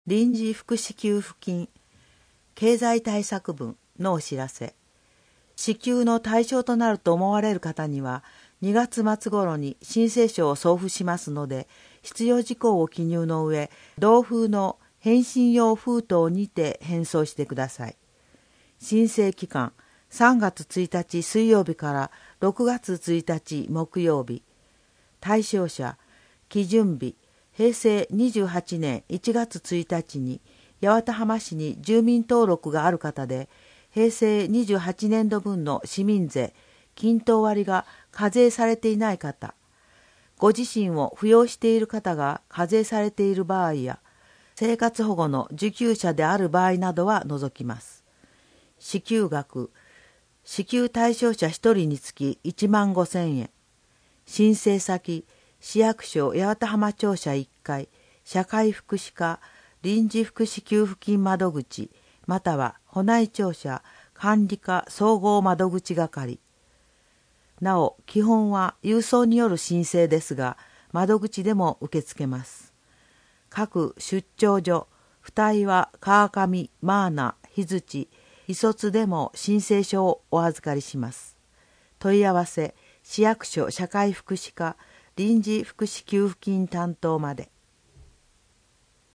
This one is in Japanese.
臨時福祉給付金経済対策分のお知らせ。支給の対象となると思われる方には、2月末頃に申請書を送付しますので、必要事項を記入の上、同封の返信用封筒にて返送してください。申請期間、3月1日水曜日から6月1日木曜日。対象者、基準日、平成28年1月1日に八幡浜市に住民登録がある方で、平成28年度分の市民税、均等割が課税されていない方、ご自身を扶養している方が課税されている場合や、生活保護の受給者である場合などは除きます。支給額、支給対象者1人につき15,000円。申請先、市役所八幡浜庁舎1階、社会福祉課臨時福祉給付金窓口、または保内庁舎管理課総合窓口係。なお、基本は郵送による申請ですが、窓口でも受け付けます。各出張所、二岩、川上、マーナ、日槌、日卒でも申請書をお預かりします。問い合わせ、市役所社会福祉課臨時福祉給付金担当まで。